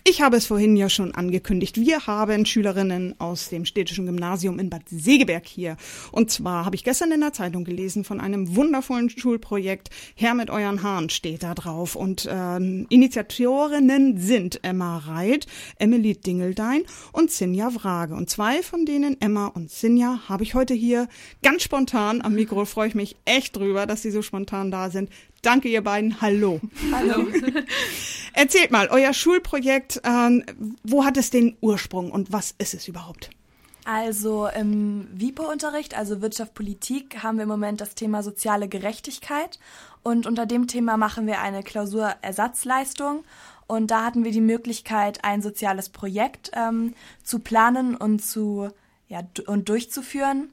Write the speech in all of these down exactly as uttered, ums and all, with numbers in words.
Ich habe es vorhin ja schon angekündigt. Wir haben Schülerinnen aus dem Städtischen Gymnasium in Bad Segeberg hier. Und zwar habe ich gestern in der Zeitung gelesen von einem wundervollen Schulprojekt. Herr mit euren Haaren steht da drauf. Und äh, Initiatorinnen sind Emma Reit, Emily Dingeldein und Sinja Vrage. Und zwei von denen, Emma und Sinja, habe ich heute hier ganz spontan am Mikro. Freue ich mich echt drüber, dass sie so spontan da sind. Danke, ihr beiden. Hallo. Hallo. Erzählt mal, euer Schulprojekt, ähm, wo hat es den Ursprung und was ist es überhaupt? Also im W I P O-Unterricht, also Wirtschaft, Politik, haben wir im Moment das Thema soziale Gerechtigkeit. Und unter dem Thema machen wir eine Klausurersatzleistung. Und da hatten wir die Möglichkeit, ein soziales Projekt ähm, zu planen und, zu, ja, d- und durchzuführen.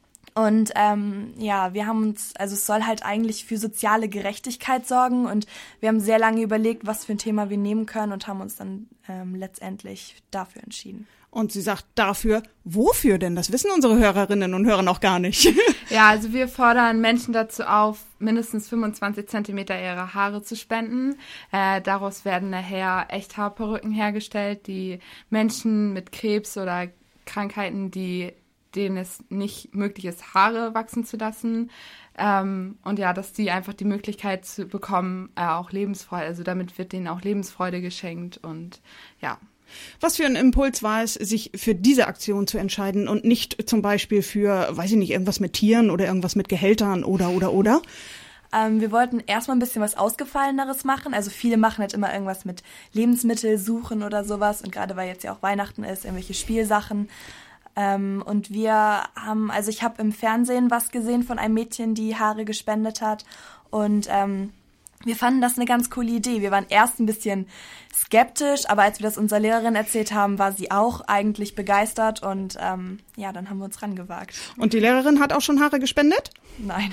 Und ähm, ja, wir haben uns, also es soll halt eigentlich für soziale Gerechtigkeit sorgen und wir haben sehr lange überlegt, was für ein Thema wir nehmen können und haben uns dann ähm, letztendlich dafür entschieden. Und sie sagt dafür, wofür denn? Das wissen unsere Hörerinnen und Hörer noch gar nicht. Ja, also wir fordern Menschen dazu auf, mindestens fünfundzwanzig Zentimeter ihrer Haare zu spenden. Äh, daraus werden nachher Echthaarperücken hergestellt, die Menschen mit Krebs oder Krankheiten, die denen es nicht möglich ist, Haare wachsen zu lassen. Ähm, und ja, dass die einfach die Möglichkeit zu bekommen, äh, auch Lebensfreude, also damit wird denen auch Lebensfreude geschenkt und ja. Was für ein Impuls war es, sich für diese Aktion zu entscheiden und nicht zum Beispiel für, weiß ich nicht, irgendwas mit Tieren oder irgendwas mit Gehältern oder, oder, oder? Ähm, wir wollten erstmal ein bisschen was Ausgefalleneres machen. Also viele machen halt immer irgendwas mit Lebensmittel suchen oder sowas. Und gerade weil jetzt ja auch Weihnachten ist, irgendwelche Spielsachen. Ähm, und wir haben, also ich habe im Fernsehen was gesehen von einem Mädchen, die Haare gespendet hat und ähm, wir fanden das eine ganz coole Idee. Wir waren erst ein bisschen skeptisch, aber als wir das unserer Lehrerin erzählt haben, war sie auch eigentlich begeistert und ähm, ja, dann haben wir uns rangewagt. Und die Lehrerin hat auch schon Haare gespendet? Nein.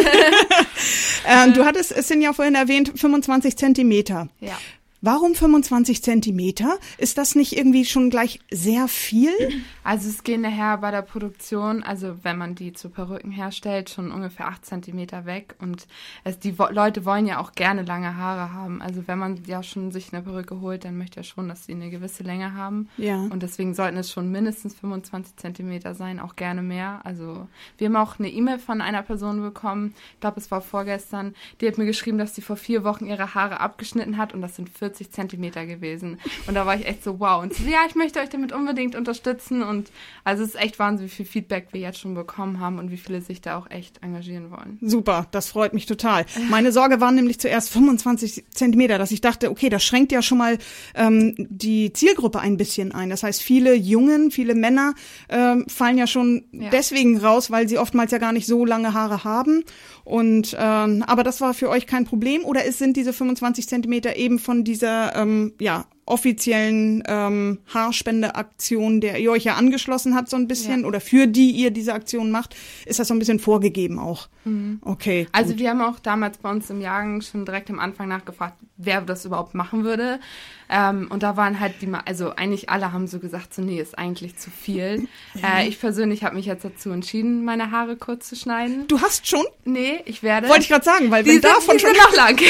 ähm, du hattest es ja vorhin erwähnt, fünfundzwanzig Zentimeter. Ja. Warum fünfundzwanzig Zentimeter? Ist das nicht irgendwie schon gleich sehr viel? Also es gehen nachher bei der Produktion, also wenn man die zu Perücken herstellt, schon ungefähr acht Zentimeter weg. Und es, die wo- Leute wollen ja auch gerne lange Haare haben. Also wenn man ja schon sich eine Perücke holt, dann möchte er schon, dass sie eine gewisse Länge haben. Ja. Und deswegen sollten es schon mindestens fünfundzwanzig Zentimeter sein, auch gerne mehr. Also wir haben auch eine E-Mail von einer Person bekommen, ich glaube es war vorgestern, die hat mir geschrieben, dass sie vor vier Wochen ihre Haare abgeschnitten hat und das sind vierzig Zentimeter gewesen. Und da war ich echt so, wow. Und so, ja, ich möchte euch damit unbedingt unterstützen. Und also es ist echt Wahnsinn, wie viel Feedback wir jetzt schon bekommen haben und wie viele sich da auch echt engagieren wollen. Super, das freut mich total. Meine Sorge war nämlich zuerst fünfundzwanzig Zentimeter, dass ich dachte, okay, das schränkt ja schon mal ähm, die Zielgruppe ein bisschen ein. Das heißt, viele Jungen, viele Männer ähm, fallen ja schon Ja. deswegen raus, weil sie oftmals ja gar nicht so lange Haare haben. Und ähm, aber das war für euch kein Problem oder ist, sind diese fünfundzwanzig Zentimeter eben von dieser ähm, ja offiziellen ähm, Haarspendeaktion, der ihr euch ja angeschlossen habt so ein bisschen Ja. oder für die ihr diese Aktion macht, ist das so ein bisschen vorgegeben auch? Mhm. Okay. Also gut. wir haben auch damals bei uns im Jahrgang schon direkt am Anfang nachgefragt, wer das überhaupt machen würde. Ähm, und da waren halt die, Ma- also eigentlich alle haben so gesagt, so nee, ist eigentlich zu viel. Äh, ich persönlich habe mich jetzt dazu entschieden, meine Haare kurz zu schneiden. Du hast schon? Nee, ich werde. Wollte ich gerade sagen, weil Die wenn sind, davon die schon sind noch lang.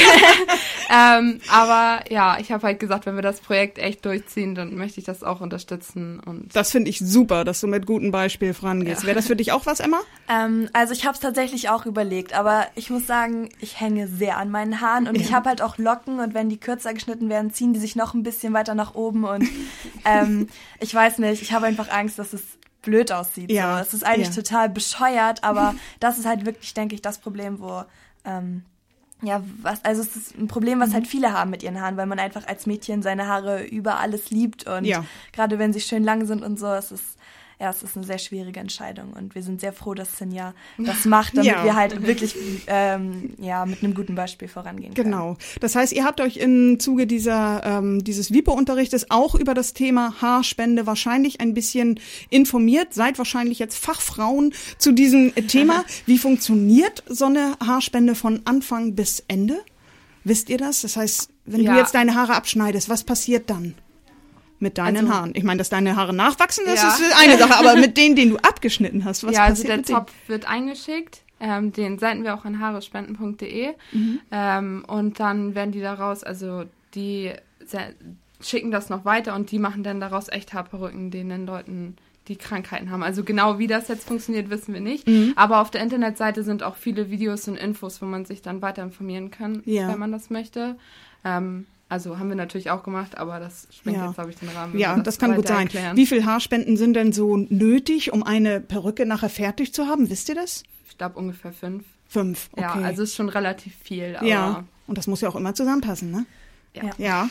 ähm, aber ja, ich habe halt gesagt, wenn wir das Projekt echt durchziehen, dann möchte ich das auch unterstützen. Und das finde ich super, dass du mit gutem Beispiel vorangehst. Ja. Wäre das für dich auch was, Emma? Ähm, also ich habe es tatsächlich auch überlegt, aber ich muss sagen, ich hänge sehr an meinen Haaren und Ja. ich habe halt auch Locken und wenn die kürzer geschnitten werden, ziehen die sich noch ein bisschen weiter nach oben und ähm, ich weiß nicht, ich habe einfach Angst, dass es blöd aussieht. Ja. So. Es ist eigentlich Ja. total bescheuert, aber das ist halt wirklich, denke ich, das Problem, wo ähm, ja, was, also es ist ein Problem, was halt viele haben mit ihren Haaren, weil man einfach als Mädchen seine Haare über alles liebt und Ja. gerade wenn sie schön lang sind und so, es ist ja, es ist eine sehr schwierige Entscheidung und wir sind sehr froh, dass Sinja das macht, damit Ja. wir halt wirklich ähm, ja mit einem guten Beispiel vorangehen können. Genau. Das heißt, ihr habt euch im Zuge dieser ähm, dieses W I P O-Unterrichtes auch über das Thema Haarspende wahrscheinlich ein bisschen informiert, seid wahrscheinlich jetzt Fachfrauen zu diesem Thema. Wie funktioniert so eine Haarspende von Anfang bis Ende? Wisst ihr das? Das heißt, wenn Ja. du jetzt deine Haare abschneidest, was passiert dann mit deinen Also- Haaren? Ich meine, dass deine Haare nachwachsen, das Ja. ist eine Sache, aber mit denen, den du abgeschnitten hast, was ja, also passiert der mit denen? Topf wird eingeschickt. Ähm, den senden wir auch an haarespenden punkt de. Mhm. Ähm, und dann werden die daraus, also die se- schicken das noch weiter und die machen dann daraus Echthaarperücken, denen den Leuten die Krankheiten haben. Also genau wie das jetzt funktioniert, wissen wir nicht. Mhm. Aber auf der Internetseite sind auch viele Videos und Infos, wo man sich dann weiter informieren kann, ja. wenn man das möchte. Ähm, also haben wir natürlich auch gemacht, aber das sprengt ja. jetzt, glaube ich, den Rahmen. Ja, das, das kann gut sein. Erklären. Wie viel Haarspenden sind denn so nötig, um eine Perücke nachher fertig zu haben? Wisst ihr das? Ich glaube ungefähr fünf. Fünf, okay. Ja, also ist schon relativ viel. Aber ja, und das muss ja auch immer zusammenpassen, ne? Ja. ja.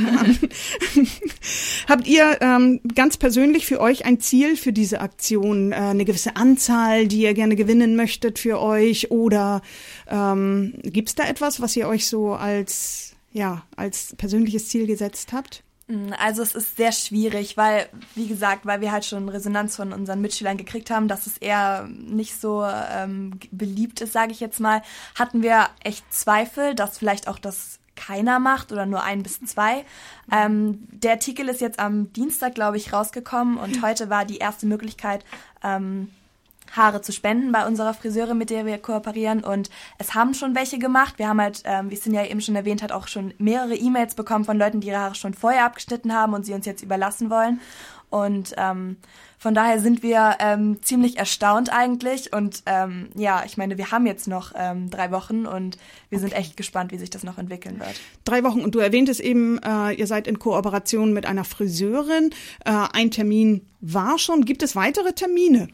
Habt ihr ähm, ganz persönlich für euch ein Ziel für diese Aktion, äh, eine gewisse Anzahl, die ihr gerne gewinnen möchtet für euch? Oder ähm, gibt es da etwas, was ihr euch so als, ja, als persönliches Ziel gesetzt habt? Also es ist sehr schwierig, weil, wie gesagt, weil wir halt schon Resonanz von unseren Mitschülern gekriegt haben, dass es eher nicht so ähm, beliebt ist, sage ich jetzt mal, hatten wir echt Zweifel, dass vielleicht auch das keiner macht oder nur ein bis zwei. Ähm, der Artikel ist jetzt am Dienstag, glaube ich, rausgekommen und heute war die erste Möglichkeit, ähm, Haare zu spenden bei unserer Friseurin, mit der wir kooperieren, und es haben schon welche gemacht. Wir haben halt, ähm, wie Sinja eben schon erwähnt hat, auch schon mehrere E-Mails bekommen von Leuten, die ihre Haare schon vorher abgeschnitten haben und sie uns jetzt überlassen wollen. Und ähm, von daher sind wir ähm, ziemlich erstaunt eigentlich. Und ähm, ja, ich meine, wir haben jetzt noch ähm, drei Wochen und wir okay. sind echt gespannt, wie sich das noch entwickeln wird. Drei Wochen, und du erwähntest eben, äh, ihr seid in Kooperation mit einer Friseurin. Äh, ein Termin war schon. Gibt es weitere Termine?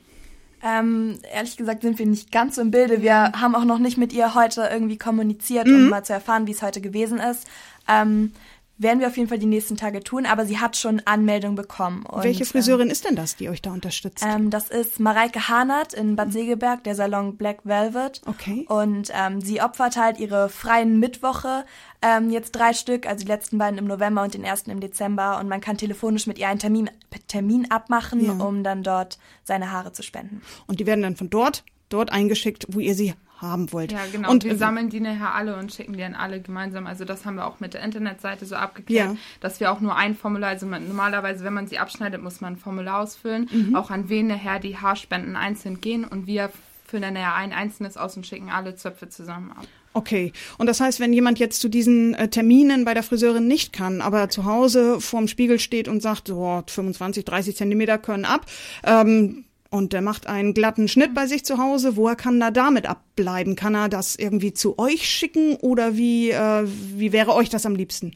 Ähm, ehrlich gesagt sind wir nicht ganz so im Bilde. Wir haben auch noch nicht mit ihr heute irgendwie kommuniziert, um mhm. mal zu erfahren, wie es heute gewesen ist. Ähm, werden wir auf jeden Fall die nächsten Tage tun, aber sie hat schon Anmeldung bekommen. Und, welche Friseurin ähm, ist denn das, die euch da unterstützt? Ähm, das ist Mareike Hahnert in Bad Segeberg, der Salon Black Velvet. Okay. Und ähm, sie opfert halt ihre freien Mittwoche, ähm, jetzt drei Stück, also die letzten beiden im November und den ersten im Dezember. Und man kann telefonisch mit ihr einen Termin, Termin abmachen, ja. um dann dort seine Haare zu spenden. Und die werden dann von dort, dort eingeschickt, wo ihr sie haben wollt. Ja, genau. Und wir sammeln die nachher alle und schicken die dann alle gemeinsam. Also das haben wir auch mit der Internetseite so abgeklärt, ja. dass wir auch nur ein Formular, also man, normalerweise, wenn man sie abschneidet, muss man ein Formular ausfüllen, mhm. auch an wen nachher die Haarspenden einzeln gehen, und wir füllen dann nachher ein einzelnes aus und schicken alle Zöpfe zusammen ab. Okay. Und das heißt, wenn jemand jetzt zu diesen äh, Terminen bei der Friseurin nicht kann, aber zu Hause vorm Spiegel steht und sagt, so fünfundzwanzig, dreißig Zentimeter können ab, ähm, und der macht einen glatten Schnitt bei sich zu Hause, woher kann er damit abbleiben? Kann er das irgendwie zu euch schicken, oder wie, äh, wie wäre euch das am liebsten?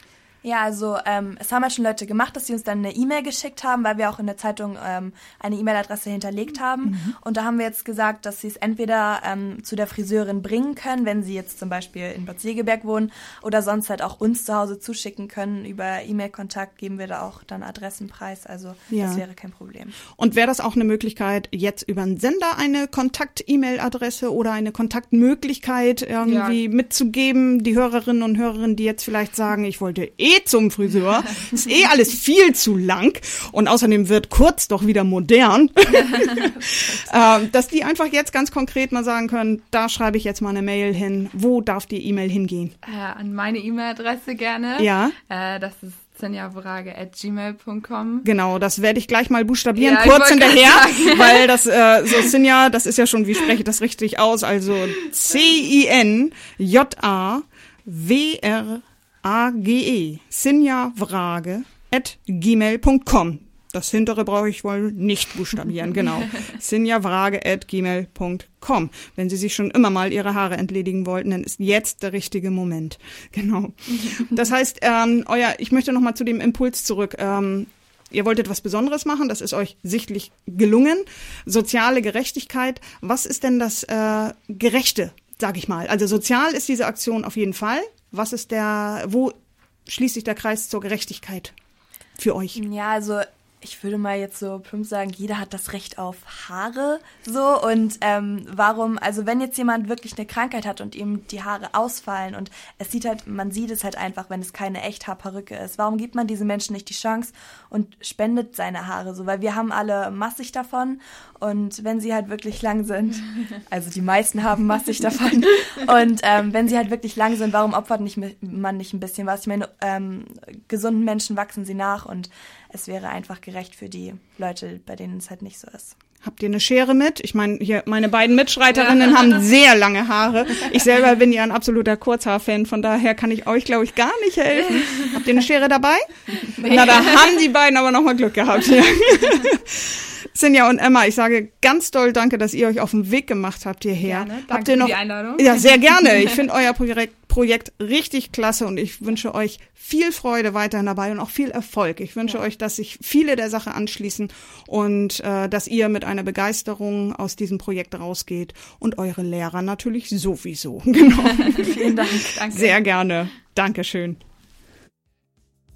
Ja, also ähm, es haben ja schon Leute gemacht, dass sie uns dann eine E-Mail geschickt haben, weil wir auch in der Zeitung ähm, eine E-Mail-Adresse hinterlegt haben. Mhm. Und da haben wir jetzt gesagt, dass sie es entweder ähm, zu der Friseurin bringen können, wenn sie jetzt zum Beispiel in Bad Segeberg wohnen, oder sonst halt auch uns zu Hause zuschicken können. Über E-Mail-Kontakt geben wir da auch dann Adressenpreis. Also ja. das wäre kein Problem. Und wäre das auch eine Möglichkeit, jetzt über einen Sender eine Kontakt-E-Mail-Adresse oder eine Kontaktmöglichkeit irgendwie ja. mitzugeben? Die Hörerinnen und Hörerinnen, die jetzt vielleicht sagen, ich wollte eh zum Friseur, ist eh alles viel zu lang und außerdem wird kurz doch wieder modern, äh, dass die einfach jetzt ganz konkret mal sagen können, da schreibe ich jetzt mal eine Mail hin, wo darf die E-Mail hingehen? Äh, an meine E-Mail-Adresse gerne. Ja. Äh, das ist sinjafrage at gmail punkt com. Genau, das werde ich gleich mal buchstabieren, ja, kurz hinterher, weil das, äh, so Sinja, das ist ja schon, wie spreche ich das richtig aus, also C I N J A W R A G E, sinjafrage at gmail punkt com. Das hintere brauche ich wohl nicht buchstabieren, genau. sinjafrage at gmail punkt com. Wenn Sie sich schon immer mal Ihre Haare entledigen wollten, dann ist jetzt der richtige Moment. Genau. Das heißt, ähm, euer, ich möchte noch mal zu dem Impuls zurück. Ähm, Ihr wolltet was Besonderes machen, das ist euch sichtlich gelungen. Soziale Gerechtigkeit. Was ist denn das äh, Gerechte, sag ich mal? Also sozial ist diese Aktion auf jeden Fall. Was ist der, wo schließt sich der Kreis zur Gerechtigkeit für euch? Ja, also ich würde mal jetzt so plump sagen, jeder hat das Recht auf Haare, so, und ähm, warum, also wenn jetzt jemand wirklich eine Krankheit hat und ihm die Haare ausfallen und es sieht halt, man sieht es halt einfach, wenn es keine Echthaarperücke ist, warum gibt man diesen Menschen nicht die Chance und spendet seine Haare so, weil wir haben alle massig davon, und wenn sie halt wirklich lang sind, also die meisten haben massig davon, und ähm, wenn sie halt wirklich lang sind, warum opfert nicht, man nicht ein bisschen was? Ich meine, ähm, gesunden Menschen wachsen sie nach, und es wäre einfach gerecht für die Leute, bei denen es halt nicht so ist. Habt ihr eine Schere mit? Ich meine, hier meine beiden Mitstreiterinnen ja. haben sehr lange Haare. Ich selber bin ja ein absoluter Kurzhaar-Fan, von daher kann ich euch, glaube ich, gar nicht helfen. Habt ihr eine Schere dabei? Nee. Na, da haben die beiden aber nochmal Glück gehabt. Ja. Sinja und Emma, ich sage ganz doll danke, dass ihr euch auf den Weg gemacht habt hierher. Gerne. Habt ihr noch, für die Einladung. Ja, sehr gerne. Ich finde euer Projekt, Projekt richtig klasse und ich wünsche euch viel Freude weiterhin dabei und auch viel Erfolg. Ich wünsche ja. euch, dass sich viele der Sache anschließen und äh, dass ihr mit einer Begeisterung aus diesem Projekt rausgeht und eure Lehrer natürlich sowieso. Genau. Vielen Dank. Danke. Sehr gerne. Dankeschön.